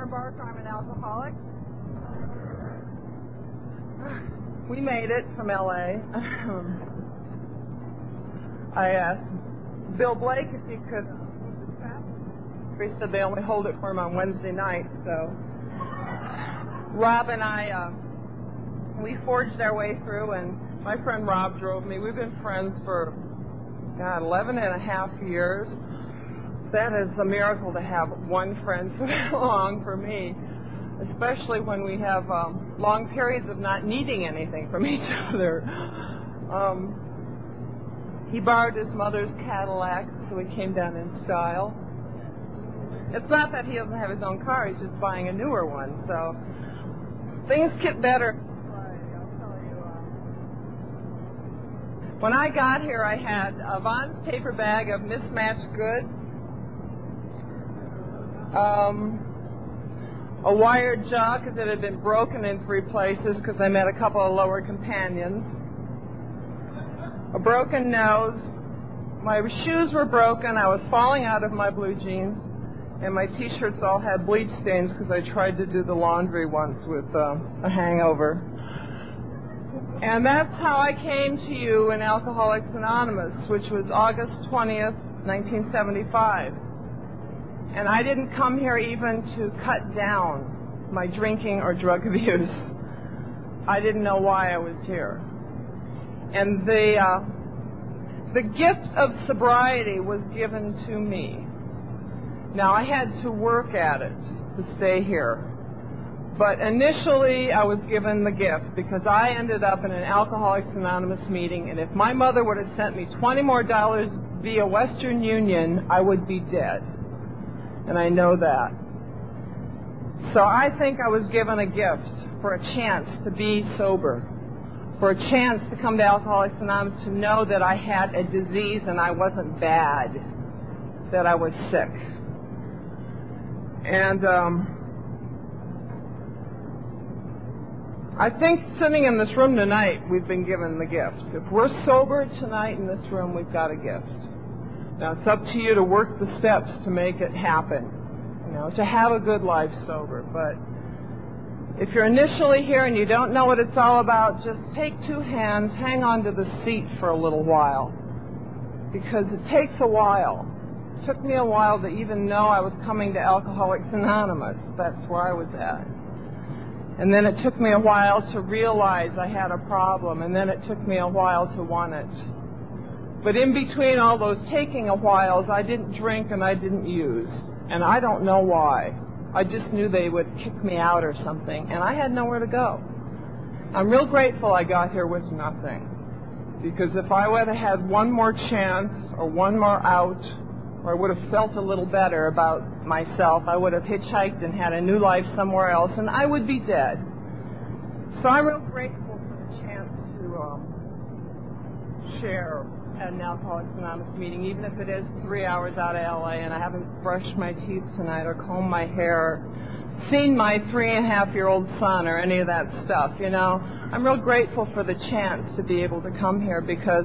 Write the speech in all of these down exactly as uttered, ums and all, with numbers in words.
Karen Barker. I'm an alcoholic. We made it from L A I asked Bill Blake if he could. He said they only hold it for him on Wednesday night. So Rob and I, uh, we forged our way through, and my friend Rob drove me. We've been friends for, God, eleven and a half years. That is a miracle to have one friend for that long for me, especially when we have um, long periods of not needing anything from each other. Um, he borrowed his mother's Cadillac, so he came down in style. It's not that he doesn't have his own car, he's just buying a newer one, so things get better. I'll tell you. Uh, when I got here, I had a Vons paper bag of mismatched goods, um, a wired jaw because it had been broken in three places because I met a couple of lower companions, a broken nose, my shoes were broken, I was falling out of my blue jeans, and my T-shirts all had bleach stains because I tried to do the laundry once with uh, a hangover. And that's how I came to you in Alcoholics Anonymous, which was August twentieth, nineteen seventy-five. And I didn't come here even to cut down my drinking or drug abuse. I didn't know why I was here. And the, uh, the gift of sobriety was given to me. Now, I had to work at it to stay here. But initially, I was given the gift because I ended up in an Alcoholics Anonymous meeting, and if my mother would have sent me twenty more dollars via Western Union, I would be dead. And I know that. So I think I was given a gift for a chance to be sober, for a chance to come to Alcoholics Anonymous, to know that I had a disease and I wasn't bad, that I was sick. And um, I think sitting in this room tonight, we've been given the gift. If we're sober tonight in this room, we've got a gift. Now, it's up to you to work the steps to make it happen, you know, to have a good life sober. But if you're initially here and you don't know what it's all about, just take two hands, hang on to the seat for a little while, because it takes a while. It took me a while to even know I was coming to Alcoholics Anonymous. That's where I was at. And then it took me a while to realize I had a problem, and then it took me a while to want it. But in between all those taking a whiles, I didn't drink and I didn't use. And I don't know why. I just knew they would kick me out or something, and I had nowhere to go. I'm real grateful I got here with nothing. Because if I would have had one more chance or one more out, or I would have felt a little better about myself, I would have hitchhiked and had a new life somewhere else, and I would be dead. So I'm real grateful for the chance to um, share at an Alcoholics Anonymous meeting, even if it is three hours out of L A and I haven't brushed my teeth tonight or combed my hair, seen my three and a half year old son or any of that stuff, you know. I'm real grateful for the chance to be able to come here because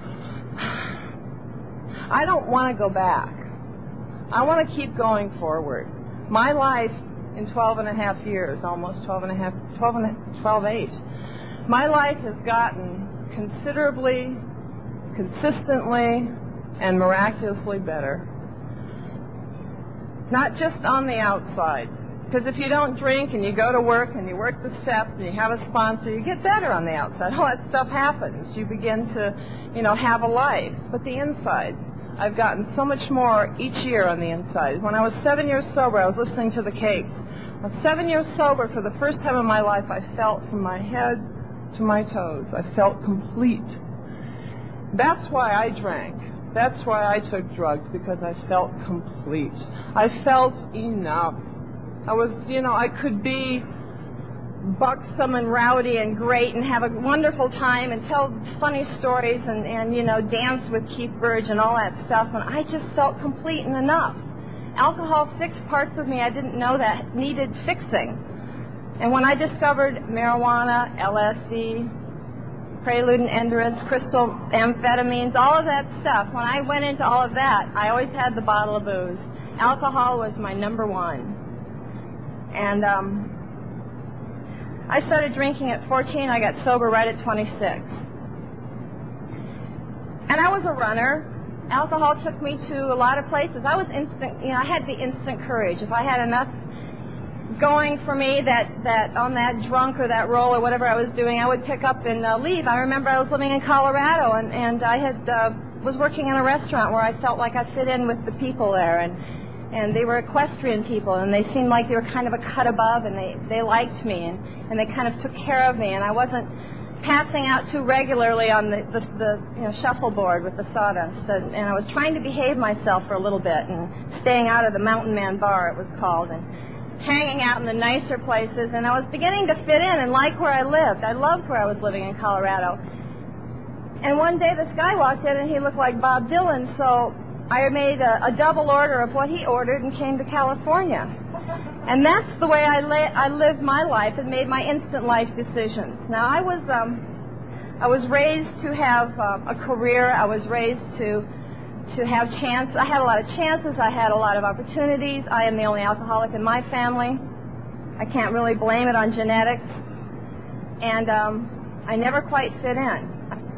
I don't want to go back. I want to keep going forward. My life in twelve and a half years, almost twelve and a half, twelve, and twelve, eight, my life has gotten considerably, consistently, and miraculously better. Not just on the outside. Because if you don't drink and you go to work and you work the steps and you have a sponsor, you get better on the outside. All that stuff happens. You begin to, you know, have a life. But the inside, I've gotten so much more each year on the inside. When I was seven years sober, I was listening to the Cakes. I was seven years sober. For the first time in my life, I felt from my head to my toes. I felt complete. That's why I drank. That's why I took drugs, because I felt complete. I felt enough. I was, you know, I could be buxom and rowdy and great and have a wonderful time and tell funny stories and, and, you know, dance with Keith Burge and all that stuff, and I just felt complete and enough. Alcohol fixed parts of me I didn't know that needed fixing. And when I discovered marijuana, L S D, Prelude and Endurance, crystal amphetamines, all of that stuff, when I went into all of that, I always had the bottle of booze. Alcohol was my number one. And um, I started drinking at fourteen. I got sober right at twenty-six. And I was a runner. Alcohol took me to a lot of places. I was instant, you know, I had the instant courage. If I had enough going for me that, that on that drunk or that roll or whatever I was doing, I would pick up and uh, leave. I remember I was living in Colorado, and, and I had uh, was working in a restaurant where I felt like I fit in with the people there, and and they were equestrian people, and they seemed like they were kind of a cut above, and they, they liked me, and, and they kind of took care of me, and I wasn't passing out too regularly on the, the, the you know, shuffleboard with the sawdust, and, and I was trying to behave myself for a little bit, and staying out of the Mountain Man Bar, it was called, and hanging out in the nicer places, and I was beginning to fit in and like where I lived. I loved where I was living in Colorado. And one day this guy walked in, and he looked like Bob Dylan, so I made a, a double order of what he ordered and came to California. And that's the way I, la- I lived my life and made my instant life decisions. Now, I was um, I was raised to have um, a career. I was raised to to have chance. I had a lot of chances. I had a lot of opportunities. I am the only alcoholic in my family. I can't really blame it on genetics. And um, I never quite fit in.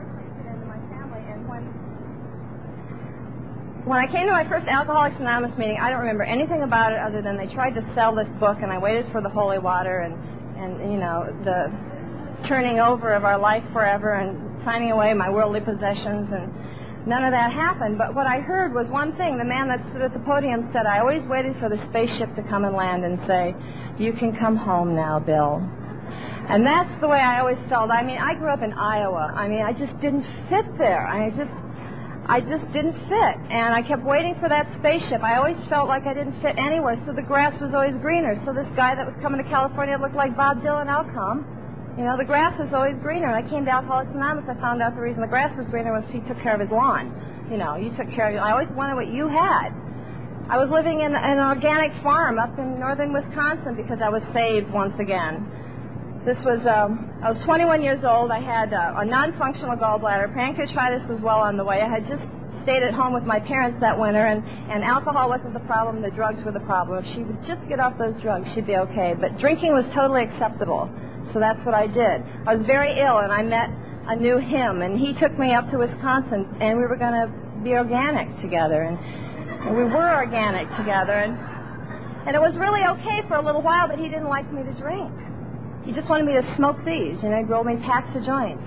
When I came to my first Alcoholics Anonymous meeting, I don't remember anything about it other than they tried to sell this book, and I waited for the holy water and, and you know, the turning over of our life forever and signing away my worldly possessions, and none of that happened. But what I heard was one thing. The man that stood at the podium said, I always waited for the spaceship to come and land and say, you can come home now, Bill. And that's the way I always felt. I mean, I grew up in Iowa. I mean, I just didn't fit there. I just... I just didn't fit, and I kept waiting for that spaceship. I always felt like I didn't fit anywhere, so the grass was always greener. So this guy that was coming to California looked like Bob Dylan. I'll come. You know, the grass is always greener. And I came to Alcoholics Anonymous. I found out the reason the grass was greener was he took care of his lawn. You know, you took care of it. I always wanted what you had. I was living in an organic farm up in northern Wisconsin because I was saved once again. This was, um, I was twenty-one years old. I had uh, a non-functional gallbladder. Pancreatitis was well on the way. I had just stayed at home with my parents that winter, and, and alcohol wasn't the problem. The drugs were the problem. If she would just get off those drugs, she'd be okay. But drinking was totally acceptable, so that's what I did. I was very ill, and I met a new him, and he took me up to Wisconsin, and we were going to be organic together, and, and we were organic together, and, and it was really okay for a little while, but he didn't like me to drink. He just wanted me to smoke these, you know, he'd roll me packs of joints.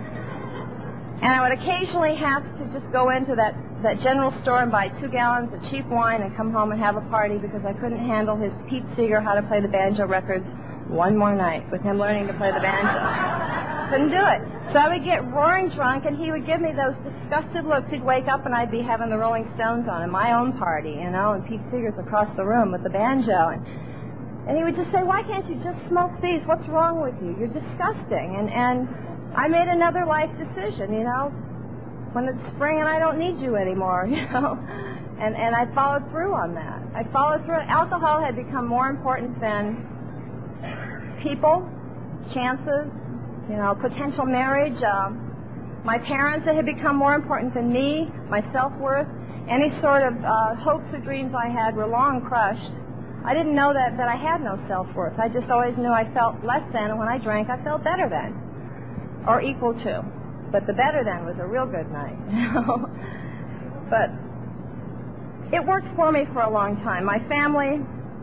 And I would occasionally have to just go into that, that general store and buy two gallons of cheap wine and come home and have a party because I couldn't handle his Pete Seeger How to Play the Banjo records one more night with him learning to play the banjo. Couldn't do it. So I would get roaring drunk, and he would give me those disgusted looks. He'd wake up, and I'd be having the Rolling Stones on in my own party, you know, and Pete Seeger's across the room with the banjo. And And he would just say, why can't you just smoke these? What's wrong with you? You're disgusting. And and I made another life decision, you know. When it's spring and I don't need you anymore, you know. And and I followed through on that. I followed through. Alcohol had become more important than people, chances, you know, potential marriage. Um, my parents, it had become more important than me, my self-worth. Any sort of uh, hopes or dreams I had were long crushed. I didn't know that, that I had no self-worth. I just always knew I felt less than, and when I drank, I felt better than, or equal to. But the better than was a real good night, you know. But it worked for me for a long time. My family,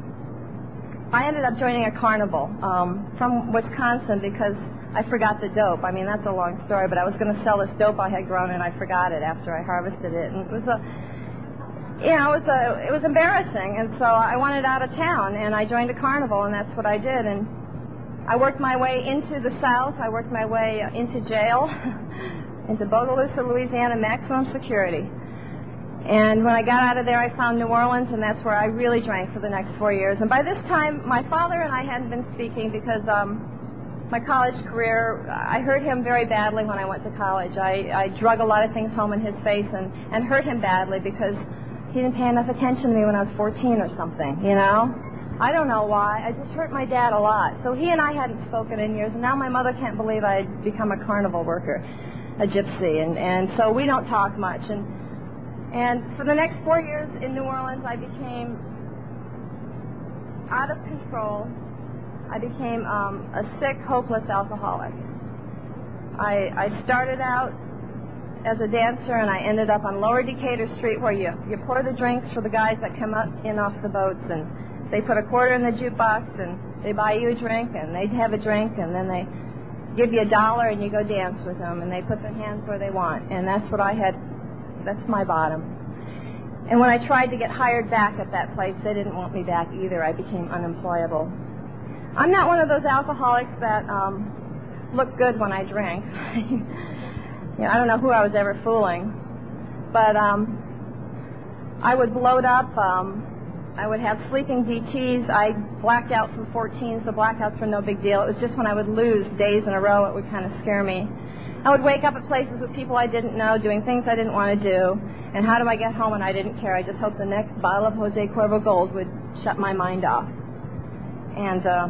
I ended up joining a carnival um, from Wisconsin because I forgot the dope. I mean, that's a long story, but I was going to sell this dope I had grown, and I forgot it after I harvested it. And it was a... You know, it was, a, it was embarrassing, and so I wanted out of town, and I joined a carnival, and that's what I did. And I worked my way into the South. I worked my way into jail, into Bogalusa, Louisiana, maximum security. And when I got out of there, I found New Orleans, and that's where I really drank for the next four years. And by this time, my father and I hadn't been speaking because um, my college career, I hurt him very badly when I went to college. I, I drug a lot of things home in his face and, and hurt him badly because he didn't pay enough attention to me when I was fourteen or something, you know? I don't know why. I just hurt my dad a lot. So he and I hadn't spoken in years, and now my mother can't believe I'd become a carnival worker, a gypsy, and, and so we don't talk much. And and for the next four years in New Orleans, I became, out of control. I became um, a sick, hopeless alcoholic. I, I started out as a dancer, and I ended up on Lower Decatur Street, where you, you pour the drinks for the guys that come up in off the boats, and they put a quarter in the jukebox, and they buy you a drink, and they have a drink, and then they give you a dollar, and you go dance with them, and they put their hands where they want. And that's what I had, that's my bottom. And when I tried to get hired back at that place, they didn't want me back either. I became unemployable. I'm not one of those alcoholics that um, look good when I drink. You know, I don't know who I was ever fooling, but um, I would bloat up. Um, I would have sleeping D Ts. I blacked out from fourteens. The blackouts were no big deal. It was just when I would lose days in a row, it would kind of scare me. I would wake up at places with people I didn't know, doing things I didn't want to do. And how do I get home? And I didn't care. I just hoped the next bottle of Jose Cuervo Gold would shut my mind off. And uh,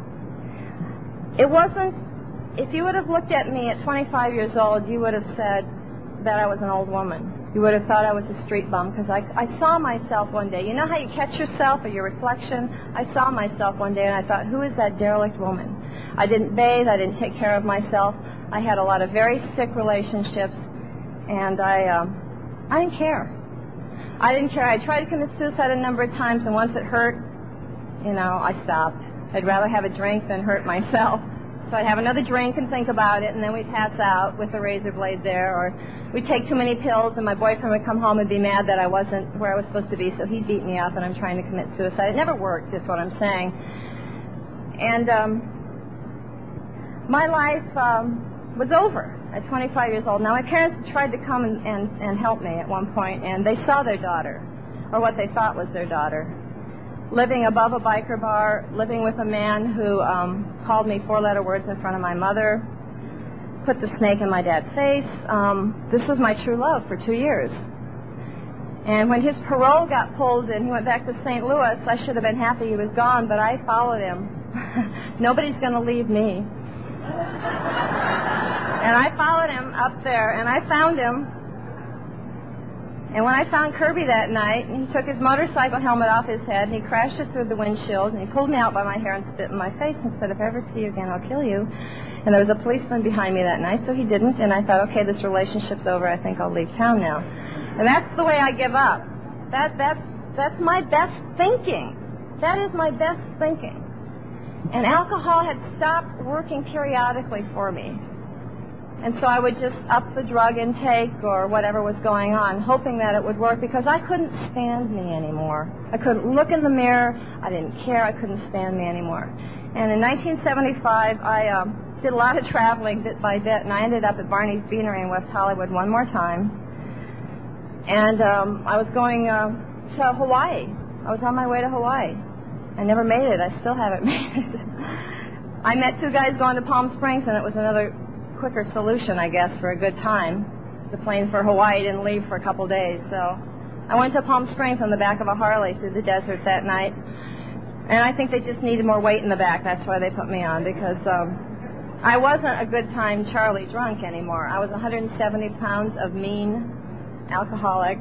it wasn't. If you would have looked at me at twenty-five years old, you would have said that I was an old woman. You would have thought I was a street bum, because I, I saw myself one day. You know how you catch yourself or your reflection? I saw myself one day, and I thought, who is that derelict woman? I didn't bathe. I didn't take care of myself. I had a lot of very sick relationships, and I, um, I didn't care. I didn't care. I tried to commit suicide a number of times, and once it hurt, you know, I stopped. I'd rather have a drink than hurt myself. So I'd have another drink and think about it, and then we'd pass out with a razor blade there, or we'd take too many pills, and my boyfriend would come home and be mad that I wasn't where I was supposed to be, so he'd beat me up, and I'm trying to commit suicide. It never worked, is what I'm saying. And um, my life um, was over at twenty-five years old. Now, my parents tried to come and, and, and help me at one point, and they saw their daughter, or what they thought was their daughter, living above a biker bar, living with a man who um, called me four-letter words in front of my mother, put the snake in my dad's face. Um, this was my true love for two years. And when his parole got pulled and he went back to Saint Louis, I should have been happy he was gone, but I followed him. Nobody's going to leave me. And I followed him up there, and I found him. And when I found Kirby that night, he took his motorcycle helmet off his head, and he crashed it through the windshield, and he pulled me out by my hair and spit in my face and said, if I ever see you again, I'll kill you. And there was a policeman behind me that night, so he didn't, and I thought, okay, this relationship's over. I think I'll leave town now. And that's the way I give up. That, that's, that's my best thinking. That is my best thinking. And alcohol had stopped working periodically for me. And so I would just up the drug intake or whatever was going on, hoping that it would work, because I couldn't stand me anymore. I couldn't look in the mirror. I didn't care. I couldn't stand me anymore. And in nineteen seventy-five, I um, did a lot of traveling bit by bit, and I ended up at Barney's Beanery in West Hollywood one more time. And um, I was going uh, to Hawaii. I was on my way to Hawaii. I never made it. I still haven't made it. I met two guys going to Palm Springs, and it was another quicker solution, I guess, for a good time. The plane for Hawaii didn't leave for a couple days, so I went to Palm Springs on the back of a Harley through the desert that night, and I think they just needed more weight in the back. That's why they put me on, because um, I wasn't a good time Charlie drunk anymore. I was one hundred seventy pounds of mean, alcoholic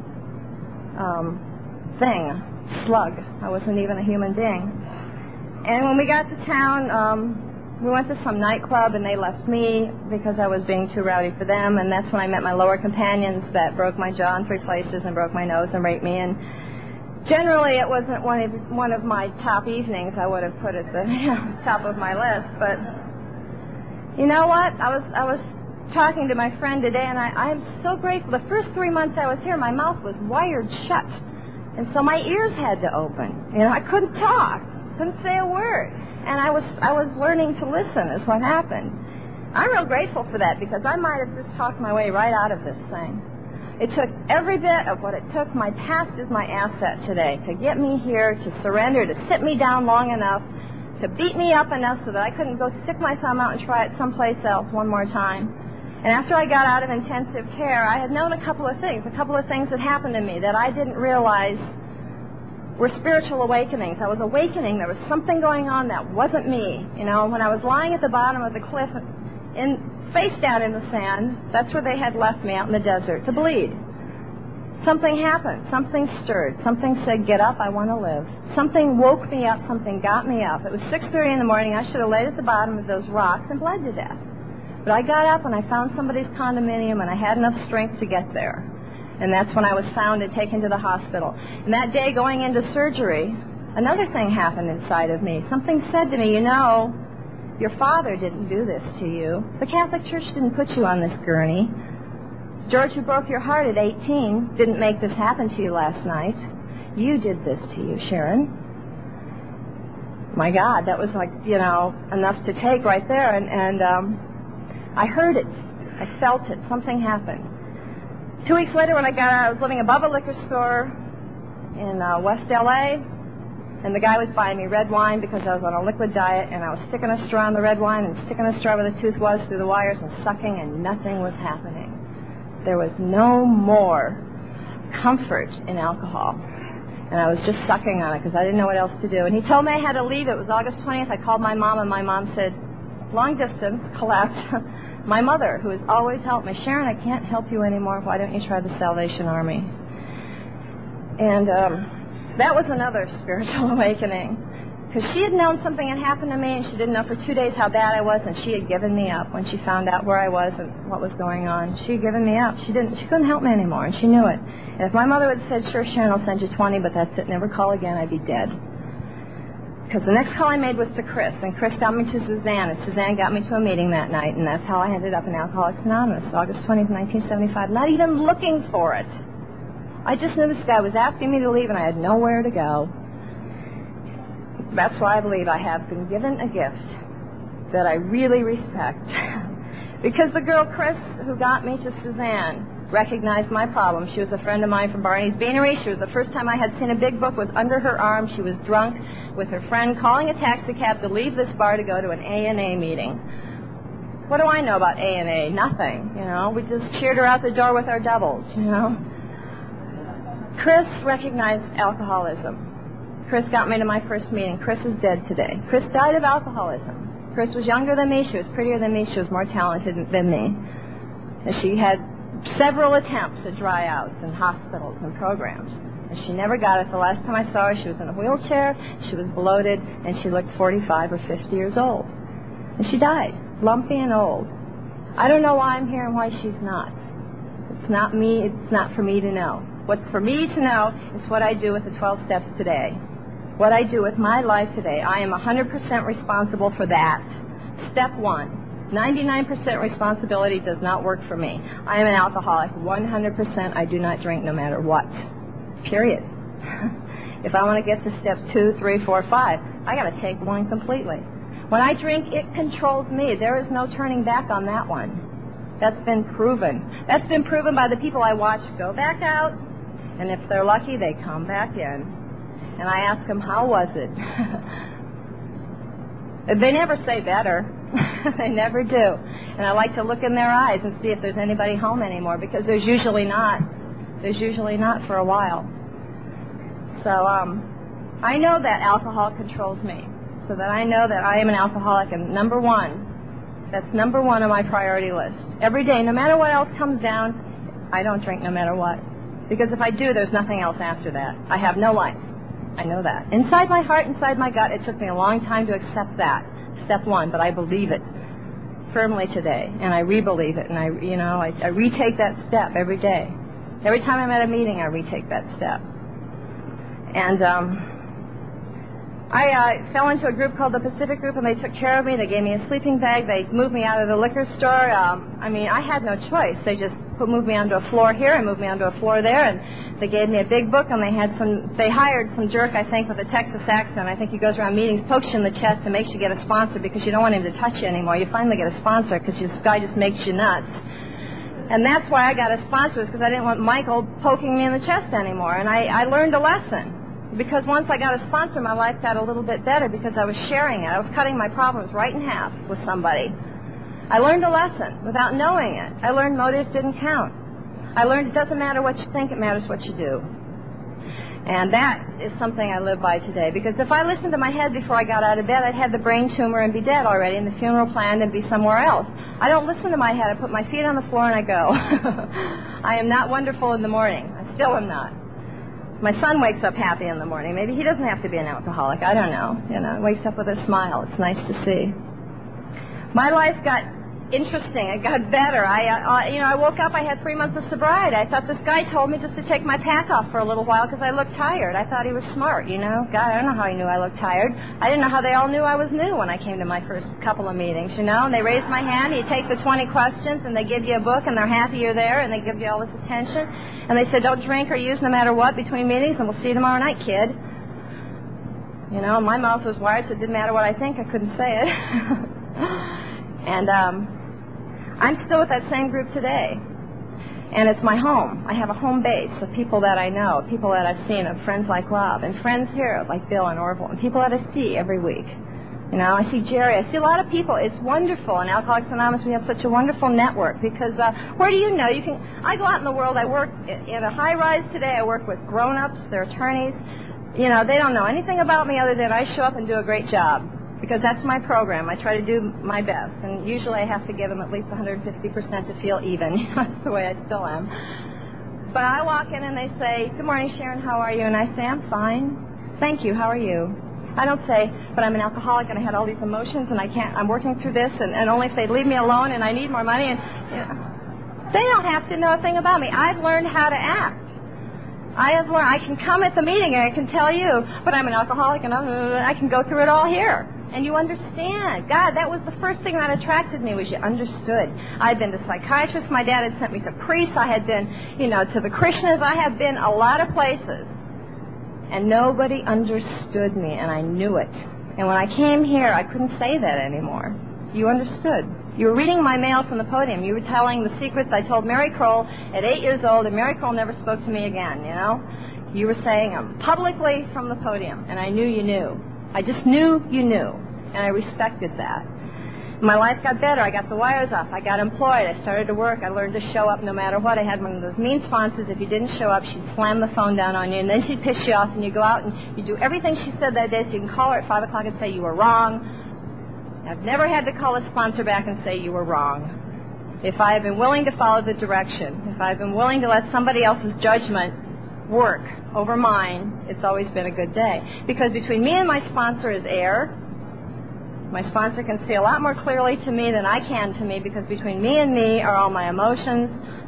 um, thing, slug. I wasn't even a human being. And when we got to town, um, we went to some nightclub, and they left me because I was being too rowdy for them, and that's when I met my lower companions that broke my jaw in three places and broke my nose and raped me. And generally, it wasn't one of, one of my top evenings I would have put at the you know, top of my list. But you know what? I was I was talking to my friend today, and I, I'm so grateful. The first three months I was here, my mouth was wired shut, and so my ears had to open. You know, I couldn't talk, couldn't say a word. And I was I was learning to listen is what happened. I'm real grateful for that, because I might have just talked my way right out of this thing. It took every bit of what it took. My past is my asset today, to get me here, to surrender, to sit me down long enough, to beat me up enough so that I couldn't go stick my thumb out and try it someplace else one more time. And after I got out of intensive care, I had known a couple of things, a couple of things that happened to me that I didn't realize were spiritual awakenings. I was awakening. There was something going on that wasn't me. You know, when I was lying at the bottom of the cliff, in face down in the sand, that's where they had left me, out in the desert, to bleed. Something happened. Something stirred. Something said, get up, I want to live. Something woke me up. Something got me up. It was six thirty in the morning. I should have laid at the bottom of those rocks and bled to death. But I got up and I found somebody's condominium and I had enough strength to get there. And that's when I was found and taken to the hospital. And that day going into surgery, another thing happened inside of me. Something said to me, you know, your father didn't do this to you. The Catholic Church didn't put you on this gurney. George, who broke your heart at eighteen, didn't make this happen to you last night. You did this to you, Sharon. My God, that was like, you know, enough to take right there. And, and um, I heard it. I felt it. Something happened. Two weeks later when I got out, I was living above a liquor store in uh, West L A, and the guy was buying me red wine because I was on a liquid diet, and I was sticking a straw in the red wine and sticking a straw where the tooth was through the wires and sucking, and nothing was happening. There was no more comfort in alcohol. And I was just sucking on it because I didn't know what else to do. And he told me I had to leave. It was August twentieth. I called my mom, and my mom said, long distance, collapsed. My mother, who has always helped me, Sharon, I can't help you anymore. Why don't you try the Salvation Army? And um, that was another spiritual awakening. Because she had known something had happened to me, and she didn't know for two days how bad I was, and she had given me up when she found out where I was and what was going on. She had given me up. She didn't. She couldn't help me anymore, and she knew it. And if my mother had said, sure, Sharon, I'll send you twenty, but that's it, never call again, I'd be dead. Because the next call I made was to Chris, and Chris got me to Suzanne, and Suzanne got me to a meeting that night, and that's how I ended up in Alcoholics Anonymous, August twentieth, nineteen seventy-five, not even looking for it. I just knew this guy was asking me to leave, and I had nowhere to go. That's why I believe I have been given a gift that I really respect. Because the girl, Chris, who got me to Suzanne, recognized my problem. She was a friend of mine from Barney's Beanery. She was the first time I had seen a big book was under her arm. She was drunk with her friend calling a taxi cab to leave this bar to go to an A N A meeting. What do I know about A N A? Nothing, you know. We just cheered her out the door with our doubles, you know. Chris recognized alcoholism. Chris got me to my first meeting. Chris is dead today. Chris died of alcoholism. Chris was younger than me. She was prettier than me. She was more talented than me. And she had several attempts at dryouts and hospitals and programs. And she never got it. The last time I saw her, she was in a wheelchair, she was bloated, and she looked forty-five or fifty years old. And she died, lumpy and old. I don't know why I'm here and why she's not. It's not me. It's not for me to know. What's for me to know is what I do with the twelve steps today. What I do with my life today. I am one hundred percent responsible for that. Step one. ninety-nine percent responsibility does not work for me. I am an alcoholic. one hundred percent I do not drink no matter what. Period. If I want to get to step two, three, four, five, I got to take one completely. When I drink, it controls me. There is no turning back on that one. That's been proven. That's been proven by the people I watch go back out, and if they're lucky, they come back in. And I ask them, how was it? They never say better. They never do. And I like to look in their eyes and see if there's anybody home anymore, because there's usually not. There's usually not for a while. So um, I know that alcohol controls me, so that I know that I am an alcoholic. And number one, that's number one on my priority list. Every day, no matter what else comes down, I don't drink no matter what. Because if I do, there's nothing else after that. I have no life. I know that. Inside my heart, inside my gut, it took me a long time to accept that. Step one, but I believe it firmly today, and I re-believe it, and I, you know, I, I retake that step every day. Every time I'm at a meeting, I retake that step. And um, I uh, fell into a group called the Pacific Group, and they took care of me. They gave me a sleeping bag. They moved me out of the liquor store. Um, I mean, I had no choice. They just put, moved me onto a floor here and moved me onto a floor there, and they gave me a big book, and they had some. They hired some jerk, I think, with a Texas accent. I think he goes around meetings, pokes you in the chest, and makes you get a sponsor because you don't want him to touch you anymore. You finally get a sponsor because this guy just makes you nuts. And that's why I got a sponsor, because I didn't want Michael poking me in the chest anymore. And I, I learned a lesson. Because once I got a sponsor, my life got a little bit better because I was sharing it. I was cutting my problems right in half with somebody. I learned a lesson without knowing it. I learned motives didn't count. I learned it doesn't matter what you think, it matters what you do. And that is something I live by today. Because if I listened to my head before I got out of bed, I'd have the brain tumor and be dead already, and the funeral planned and be somewhere else. I don't listen to my head. I put my feet on the floor and I go. I am not wonderful in the morning. I still am not. My son wakes up happy in the morning. Maybe he doesn't have to be an alcoholic. I don't know. You know, wakes up with a smile. It's nice to see. My life got interesting. It got better. I, uh, you know, I woke up. I had three months of sobriety. I thought this guy told me just to take my pack off for a little while because I looked tired. I thought he was smart, you know. God, I don't know how he knew I looked tired. I didn't know how they all knew I was new when I came to my first couple of meetings, you know. And they raised my hand. You take the twenty questions, and they give you a book, and they're happy you're there, and they give you all this attention. And they said, don't drink or use no matter what between meetings, and we'll see you tomorrow night, kid. You know, my mouth was wired, so it didn't matter what I think. I couldn't say it. and, um... I'm still with that same group today, and it's my home. I have a home base of people that I know, people that I've seen, of friends like Rob, and friends here like Bill and Orville, and people that I see every week. You know, I see Jerry. I see a lot of people. It's wonderful. In Alcoholics Anonymous, we have such a wonderful network because uh, where do you know? You can. I go out in the world. I work in a high-rise today. I work with grown-ups. They're attorneys. You know, they don't know anything about me other than I show up and do a great job. Because that's my program. I try to do my best. And usually I have to give them at least one hundred fifty percent to feel even. That's the way I still am. But I walk in and they say, good morning, Sharon, how are you? And I say, I'm fine. Thank you, how are you? I don't say, but I'm an alcoholic and I had all these emotions and I can't, I'm working through this and, and only if they'd leave me alone and I need more money. And you know, they don't have to know a thing about me. I've learned how to act. I have learned, I can come at the meeting and I can tell you, but I'm an alcoholic and I'm, I can go through it all here. And you understand. God, that was the first thing that attracted me, was you understood. I'd been to psychiatrists. My dad had sent me to priests. I had been, you know, to the Krishnas. I had been a lot of places. And nobody understood me, and I knew it. And when I came here, I couldn't say that anymore. You understood. You were reading my mail from the podium. You were telling the secrets I told Mary Kroll at eight years old, and Mary Kroll never spoke to me again, you know? You were saying them publicly from the podium, and I knew you knew. I just knew you knew, and I respected that. My life got better. I got the wires off. I got employed. I started to work. I learned to show up no matter what. I had one of those mean sponsors. If you didn't show up, she'd slam the phone down on you, and then she'd piss you off, and you go out and you do everything she said that day, so you can call her at five o'clock and say you were wrong. I've never had to call a sponsor back and say you were wrong. If I have been willing to follow the direction, if I've been willing to let somebody else's judgment work over mine, it's always been a good day. Because between me and my sponsor is air. My sponsor can see a lot more clearly to me than I can to me, because between me and me are all my emotions.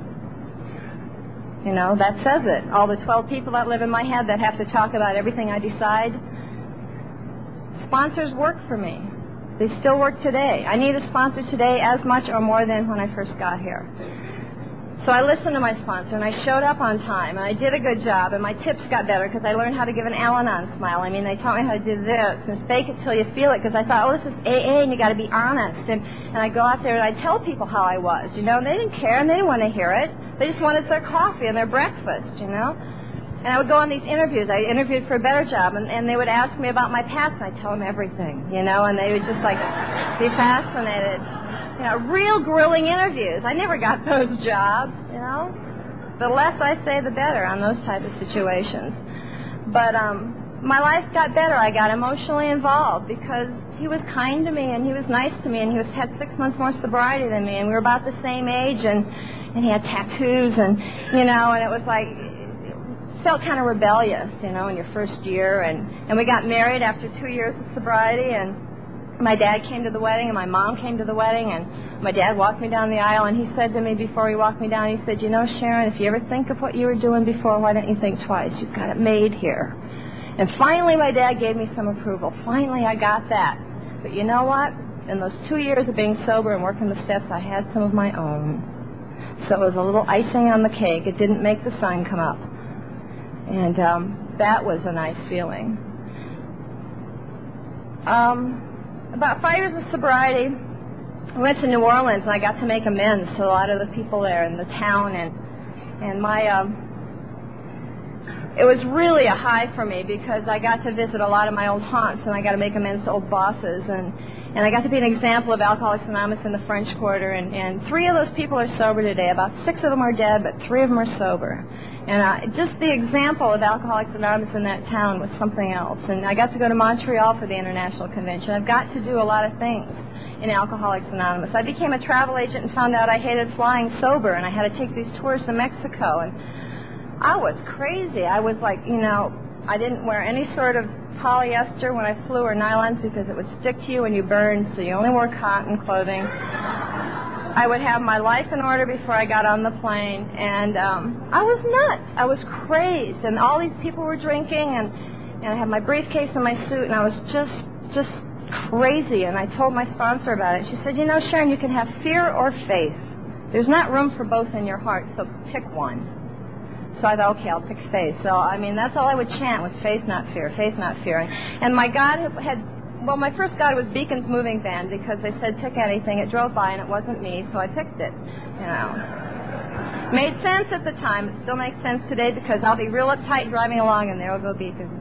You know, that says it. All the twelve people that live in my head that have to talk about everything I decide. Sponsors work for me. They still work today. I need a sponsor today as much or more than when I first got here. So I listened to my sponsor, and I showed up on time, and I did a good job, and my tips got better because I learned how to give an Al-Anon smile. I mean, they taught me how to do this and fake it till you feel it, because I thought, oh, this is A A, and you got to be honest. And, and I go out there, and I tell people how I was, you know, and they didn't care, and they didn't want to hear it. They just wanted their coffee and their breakfast, you know. And I would go on these interviews. I interviewed for a better job, and, and they would ask me about my past, and I'd tell them everything, you know, and they would just, like, be fascinated. You know, real grilling interviews. I never got those jobs, you know. The less I say, the better on those type of situations. But um, my life got better. I got emotionally involved because he was kind to me, and he was nice to me, and he was, had six months more sobriety than me, and we were about the same age, and, and he had tattoos, and, you know, and it was like, it felt kind of rebellious, you know, in your first year. And, and we got married after two years of sobriety, and my dad came to the wedding, and my mom came to the wedding, and my dad walked me down the aisle, and he said to me before he walked me down, he said, you know, Sharon, if you ever think of what you were doing before, why don't you think twice? You've got it made here. And finally my dad gave me some approval. Finally I got that. But you know what? In those two years of being sober and working the steps, I had some of my own. So it was a little icing on the cake. It didn't make the sun come up. And um, that was a nice feeling. Um... About five years of sobriety, I went to New Orleans, and I got to make amends to a lot of the people there in the town, and and my um, it was really a high for me because I got to visit a lot of my old haunts, and I got to make amends to old bosses, and and I got to be an example of Alcoholics Anonymous in the French Quarter, and, and three of those people are sober today. About six of them are dead, but three of them are sober. And uh, just the example of Alcoholics Anonymous in that town was something else. And I got to go to Montreal for the International Convention. I've got to do a lot of things in Alcoholics Anonymous. I became a travel agent and found out I hated flying sober, and I had to take these tours to Mexico. And I was crazy. I was like, you know, I didn't wear any sort of polyester when I flew or nylons because it would stick to you when you burned, so you only wore cotton clothing. I would have my life in order before I got on the plane, and um, I was nuts. I was crazed, and all these people were drinking, and, and I had my briefcase and my suit, and I was just, just crazy, and I told my sponsor about it. She said, you know, Sharon, you can have fear or faith. There's not room for both in your heart, so pick one. So I thought, okay, I'll pick faith. So, I mean, that's all I would chant was faith, not fear, faith, not fear. And, and my God had, well, my first God was Beacon's Moving Van because they said pick anything. It drove by and it wasn't me, so I picked it, you know. Made sense at the time. It still makes sense today because I'll be real uptight driving along and there will go Beacons.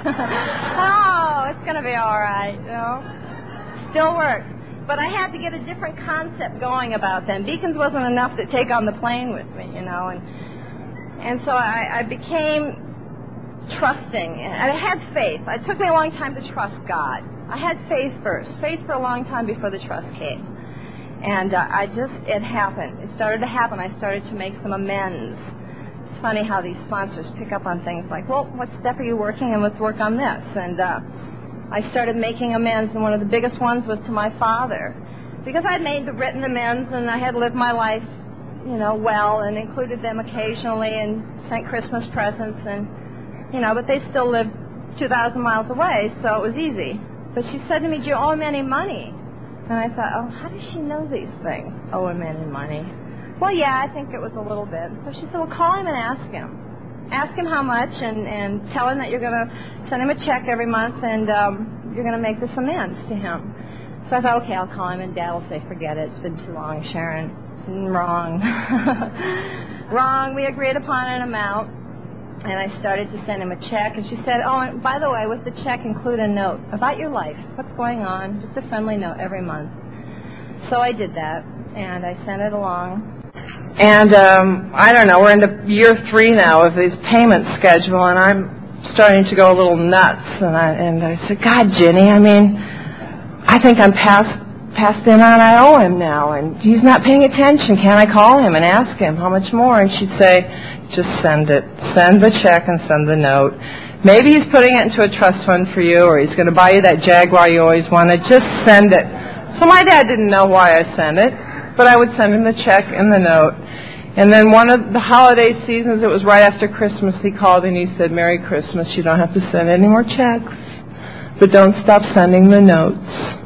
Oh, it's going to be all right, you know. Still works. But I had to get a different concept going about them. Beacons wasn't enough to take on the plane with me, you know, and And so I, I became trusting, and I had faith. It took me a long time to trust God. I had faith first, faith for a long time before the trust came. And uh, I just, it happened. It started to happen. I started to make some amends. It's funny how these sponsors pick up on things like, well, what step are you working in? Let's work on this. And uh, I started making amends, and one of the biggest ones was to my father. Because I'd made the written amends, and I had lived my life, you know, well, and included them occasionally and sent Christmas presents, and, you know, but they still lived two thousand miles away, so it was easy. But she said to me, do you owe him any money? And I thought, oh, how does she know these things? Owe him any money? Well, yeah, I think it was a little bit. So she said, well, call him and ask him. Ask him how much, and, and tell him that you're going to send him a check every month, and um, you're going to make this amends to him. So I thought, okay, I'll call him, and Dad will say, forget it, it's been too long, Sharon. Wrong. Wrong. We agreed upon an amount, and I started to send him a check, and she said, oh, and by the way, with the check include a note about your life, what's going on, just a friendly note every month. So I did that, and I sent it along. And um, I don't know, we're into year three now of this payment schedule, and I'm starting to go a little nuts, and I, and I said, God, Ginny, I mean, I think I'm past passed in on I owe him now, and he's not paying attention. Can't I call him and ask him how much more? And she'd say, just send it. Send the check and send the note. Maybe he's putting it into a trust fund for you, or he's going to buy you that Jaguar you always wanted. Just send it. So my dad didn't know why I sent it, but I would send him the check and the note. And then one of the holiday seasons, it was right after Christmas, he called and he said, Merry Christmas. You don't have to send any more checks, but don't stop sending the notes.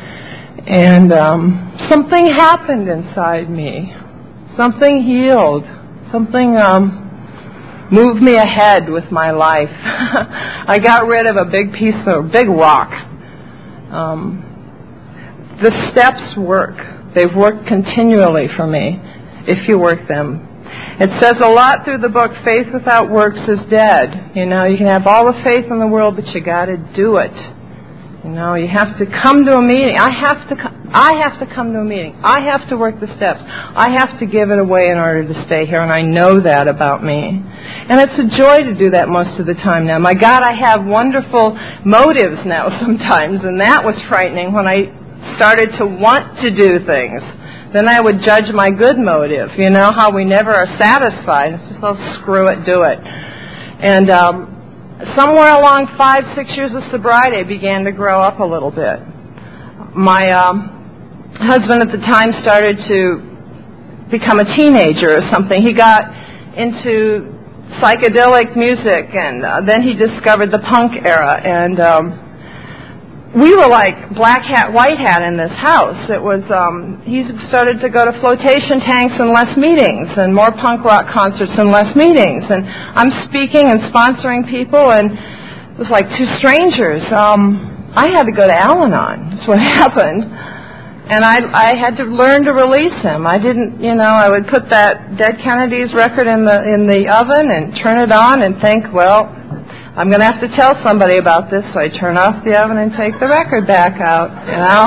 And um, something happened inside me. Something healed. Something um, moved me ahead with my life. I got rid of a big piece of, big rock. Um, the steps work. They've worked continually for me, if you work them. It says a lot through the book, faith without works is dead. You know, you can have all the faith in the world, but you got to do it. You know, you have to come to a meeting. I have to co- I have to come to a meeting. I have to work the steps. I have to give it away in order to stay here, and I know that about me. And it's a joy to do that most of the time now. My God, I have wonderful motives now sometimes, and that was frightening when I started to want to do things. Then I would judge my good motive. You know, how we never are satisfied. It's just, oh, screw it, do it. And um somewhere along five, six years of sobriety, I began to grow up a little bit. My um, husband at the time started to become a teenager or something. He got into psychedelic music, and uh, then he discovered the punk era. And um, we were like black hat, white hat in this house. It was um, he started to go to flotation tanks and less meetings, and more punk rock concerts and less meetings. And I'm speaking and sponsoring people, and it was like two strangers. Um, I had to go to Al-Anon. That's what happened. And I, I had to learn to release him. I didn't, you know, I would put that Dead Kennedys record in the in the oven and turn it on and think, well, I'm going to have to tell somebody about this, so I turn off the oven and take the record back out, you know?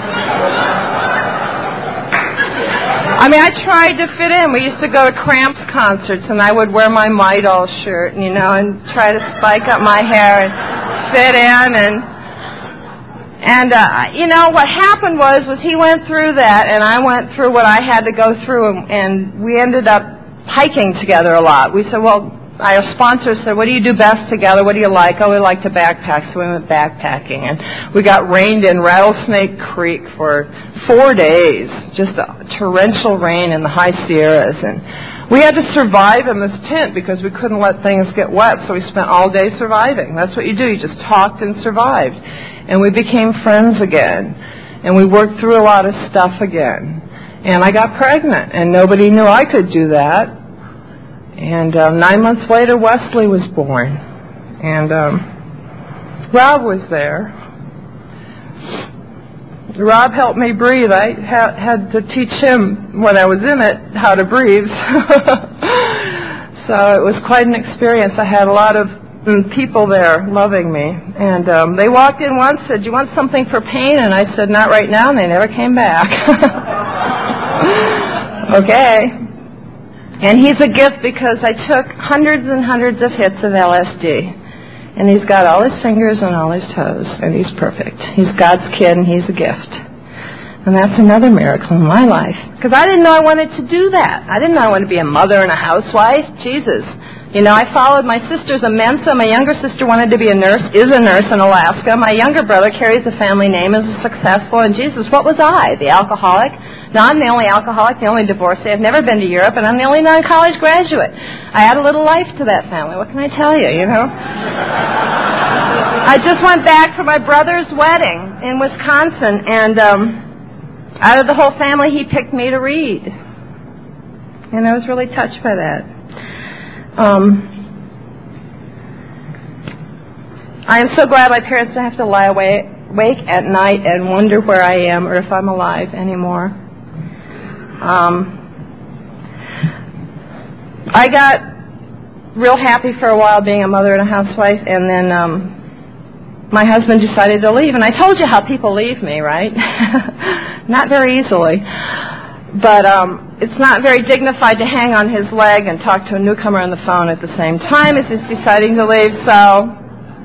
I mean, I tried to fit in. We used to go to Cramps concerts, and I would wear my Midol shirt, you know, and try to spike up my hair and fit in. And, and uh, you know, what happened was, was he went through that, and I went through what I had to go through, and, and we ended up hiking together a lot. We said, well, our sponsor said, what do you do best together? What do you like? Oh, we like to backpack, so we went backpacking. And we got rained in Rattlesnake Creek for four days, just a torrential rain in the high Sierras. And we had to survive in this tent because we couldn't let things get wet, so we spent all day surviving. That's what you do. You just talked and survived. And we became friends again. And we worked through a lot of stuff again. And I got pregnant, and nobody knew I could do that. And um, nine months later, Wesley was born. And um, Rob was there. Rob helped me breathe. I ha- had to teach him, when I was in it, how to breathe. So it was quite an experience. I had a lot of mm, people there loving me. And um, they walked in once and said, do you want something for pain? And I said, not right now, and they never came back. Okay. And he's a gift because I took hundreds and hundreds of hits of L S D. And he's got all his fingers and all his toes, and he's perfect. He's God's kid, and he's a gift. And that's another miracle in my life. Because I didn't know I wanted to do that. I didn't know I wanted to be a mother and a housewife. Jesus. You know, I followed my sister's a Mensa. My younger sister wanted to be a nurse, is a nurse in Alaska. My younger brother carries the family name, is successful. And Jesus, what was I? The alcoholic? No, I'm the only alcoholic, the only divorcee. I've never been to Europe, and I'm the only non-college graduate. I add a little life to that family. What can I tell you, you know? I just went back for my brother's wedding in Wisconsin, and um, out of the whole family, he picked me to read. And I was really touched by that. Um, I am so glad my parents don't have to lie awake, awake at night and wonder where I am or if I'm alive anymore. Um, I got real happy for a while being a mother and a housewife, and then um, my husband decided to leave. And I told you how people leave me, right? Not very easily. But um, it's not very dignified to hang on his leg and talk to a newcomer on the phone at the same time as he's deciding to leave. So,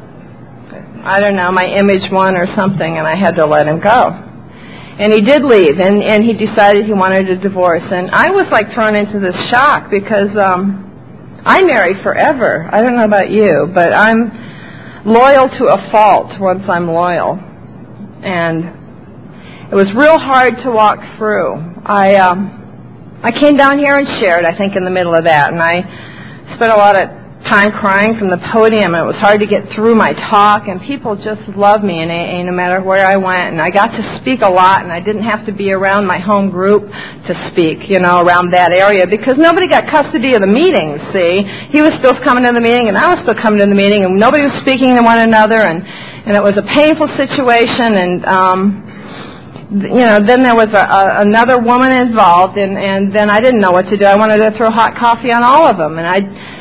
I don't know, my image won or something, and I had to let him go. And he did leave, and, and he decided he wanted a divorce. And I was like thrown into this shock because um, I marry forever. I don't know about you, but I'm loyal to a fault once I'm loyal. And it was real hard to walk through. I um, I came down here and shared, I think, in the middle of that, and I spent a lot of time crying from the podium, and it was hard to get through my talk, and people just loved me in A A no matter where I went, and I got to speak a lot, and I didn't have to be around my home group to speak, you know, around that area, because nobody got custody of the meetings, see? He was still coming to the meeting, and I was still coming to the meeting, and nobody was speaking to one another, and, and it was a painful situation, and um, you know, then there was a, a, another woman involved, and, and then I didn't know what to do. I wanted to throw hot coffee on all of them, and I,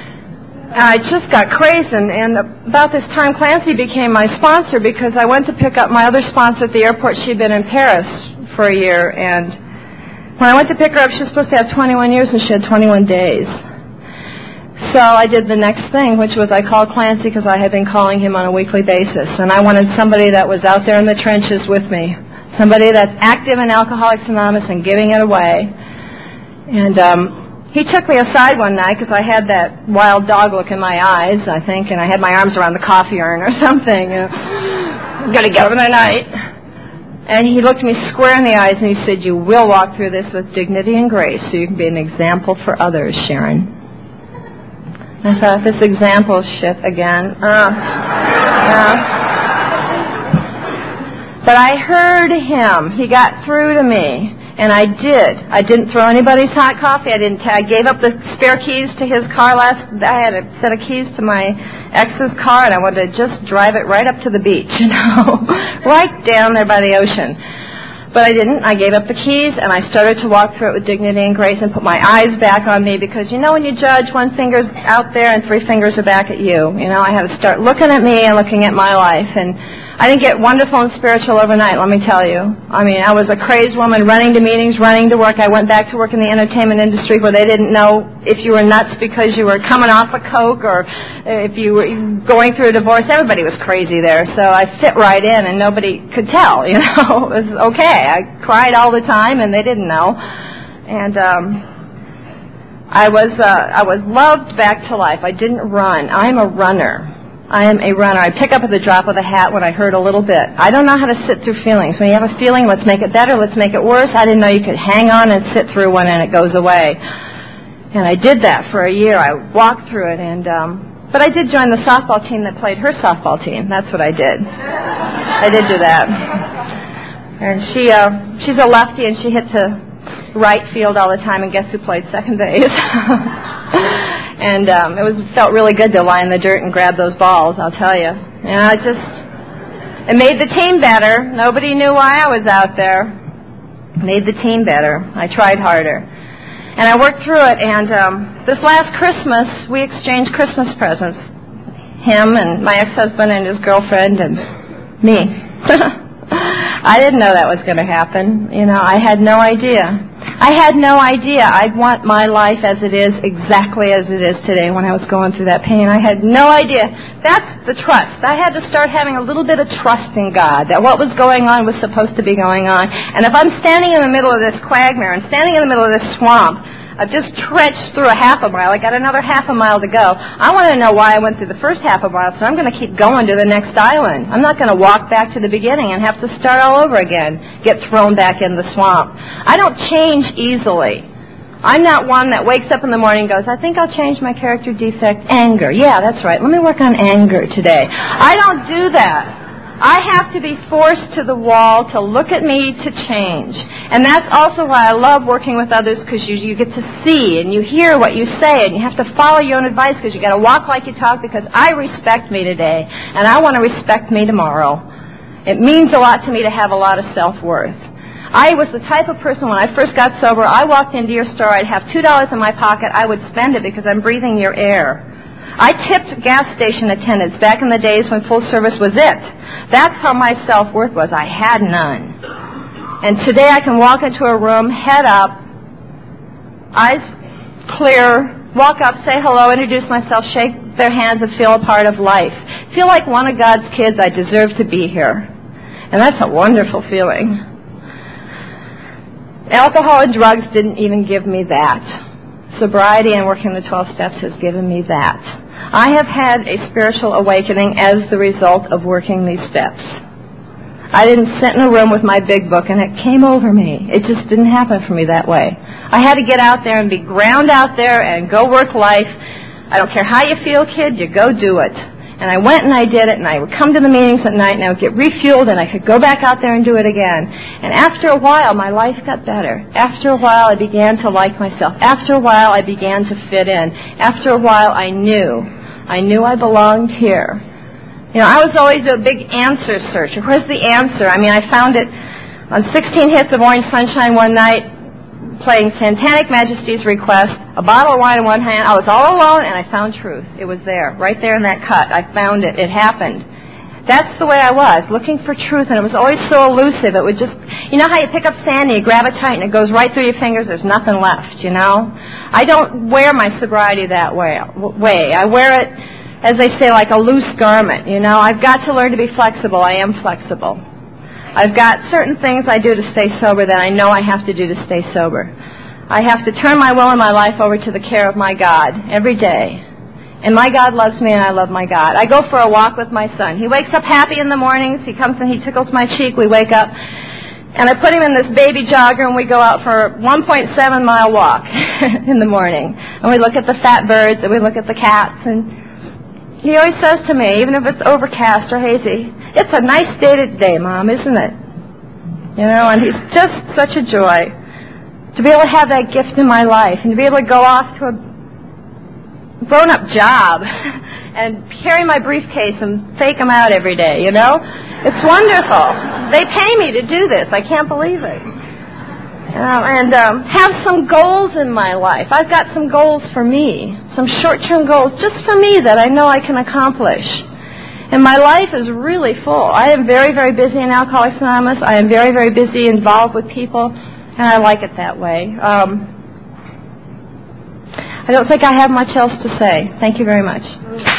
I just got crazed. And, and about this time, Clancy became my sponsor because I went to pick up my other sponsor at the airport. She'd been in Paris for a year, and when I went to pick her up, she was supposed to have twenty-one years, and she had twenty-one days. So I did the next thing, which was I called Clancy because I had been calling him on a weekly basis, and I wanted somebody that was out there in the trenches with me. Somebody that's active in Alcoholics Anonymous and giving it away. And um, he took me aside one night because I had that wild dog look in my eyes, I think, and I had my arms around the coffee urn or something. You know, I'm going to get him tonight. And he looked me square in the eyes and he said, you will walk through this with dignity and grace so you can be an example for others, Sharon. I thought, this example shit again. Uh, uh. But I heard him. He got through to me, and I did. I didn't throw anybody's hot coffee. I didn't. T- I gave up the spare keys to his car last. I had a set of keys to my ex's car, and I wanted to just drive it right up to the beach, you know, right down there by the ocean. But I didn't. I gave up the keys, and I started to walk through it with dignity and grace and put my eyes back on me because, you know, when you judge, one finger's out there and three fingers are back at you. You know, I had to start looking at me and looking at my life, and I didn't get wonderful and spiritual overnight, let me tell you. I mean, I was a crazed woman running to meetings, running to work. I went back to work in the entertainment industry where they didn't know if you were nuts because you were coming off a Coke or if you were going through a divorce. Everybody was crazy there, so I fit right in and nobody could tell, you know. It was okay. I cried all the time and they didn't know. And um, I was uh, I was loved back to life. I didn't run. I'm a runner. I am a runner. I pick up at the drop of a hat when I hurt a little bit. I don't know how to sit through feelings. When you have a feeling, let's make it better, let's make it worse. I didn't know you could hang on and sit through one and it goes away. And I did that for a year. I walked through it, and um, but I did join the softball team that played her softball team. That's what I did. I did do that. And she uh, she's a lefty, and she hit to right field all the time. And guess who played second base? And um, it was felt really good to lie in the dirt and grab those balls. I'll tell you. You know, it just it made the team better. Nobody knew why I was out there. Made the team better. I tried harder. And I worked through it, and um, this last Christmas, we exchanged Christmas presents. Him and my ex-husband and his girlfriend and me. I didn't know that was going to happen. You know, I had no idea. I had no idea I'd want my life as it is, exactly as it is today when I was going through that pain. I had no idea. That's the trust. I had to start having a little bit of trust in God, that what was going on was supposed to be going on. And if I'm standing in the middle of this quagmire and standing in the middle of this swamp, I've just trenched through a half a mile. I got another half a mile to go. I want to know why I went through the first half a mile, so I'm going to keep going to the next island. I'm not going to walk back to the beginning and have to start all over again, get thrown back in the swamp. I don't change easily. I'm not one that wakes up in the morning and goes, I think I'll change my character defect, anger. Yeah, that's right. Let me work on anger today. I don't do that. I have to be forced to the wall to look at me to change. And that's also why I love working with others, because you, you get to see and you hear what you say, and you have to follow your own advice because you got to walk like you talk, because I respect me today and I want to respect me tomorrow. It means a lot to me to have a lot of self-worth. I was the type of person when I first got sober, I walked into your store, I'd have two dollars in my pocket, I would spend it because I'm breathing your air. I tipped gas station attendants back in the days when full service was it. That's how my self-worth was. I had none. And today I can walk into a room, head up, eyes clear, walk up, say hello, introduce myself, shake their hands, and feel a part of life. Feel like one of God's kids. I deserve to be here. And that's a wonderful feeling. Alcohol and drugs didn't even give me that. Sobriety and working the twelve steps has given me that. I have had a spiritual awakening as the result of working these steps. I didn't sit in a room with my big book and it came over me. It just didn't happen for me that way. I had to get out there and be ground out there and go work life. I don't care how you feel, kid, you go do it. And I went and I did it, and I would come to the meetings at night, and I would get refueled, and I could go back out there and do it again. And after a while, my life got better. After a while, I began to like myself. After a while, I began to fit in. After a while, I knew. I knew I belonged here. You know, I was always a big answer searcher. Where's the answer? I mean, I found it on sixteen hits of Orange Sunshine one night, playing Satanic Majesty's Request, a bottle of wine in one hand. I was all alone, and I found truth. It was there, right there in that cut. I found it. It happened. That's the way I was, looking for truth, and it was always so elusive. It would just, you know how you pick up sand and you grab it tight and it goes right through your fingers, there's nothing left, you know? I don't wear my sobriety that way. way. I wear it, as they say, like a loose garment, you know? I've got to learn to be flexible. I am flexible. I've got certain things I do to stay sober that I know I have to do to stay sober. I have to turn my will and my life over to the care of my God every day. And my God loves me, and I love my God. I go for a walk with my son. He wakes up happy in the mornings. He comes and he tickles my cheek. We wake up, and I put him in this baby jogger, and we go out for a one point seven mile walk in the morning. And we look at the fat birds, and we look at the cats, and he always says to me, even if it's overcast or hazy, it's a nice day today, Mom, isn't it? You know, and he's just such a joy to be able to have that gift in my life and to be able to go off to a grown-up job and carry my briefcase and fake them out every day, you know? It's wonderful. They pay me to do this. I can't believe it. You know, and um, have some goals in my life. I've got some goals for me, some short-term goals just for me that I know I can accomplish. And my life is really full. I am very, very busy in Alcoholics Anonymous. I am very, very busy involved with people, and I like it that way. Um, I don't think I have much else to say. Thank you very much.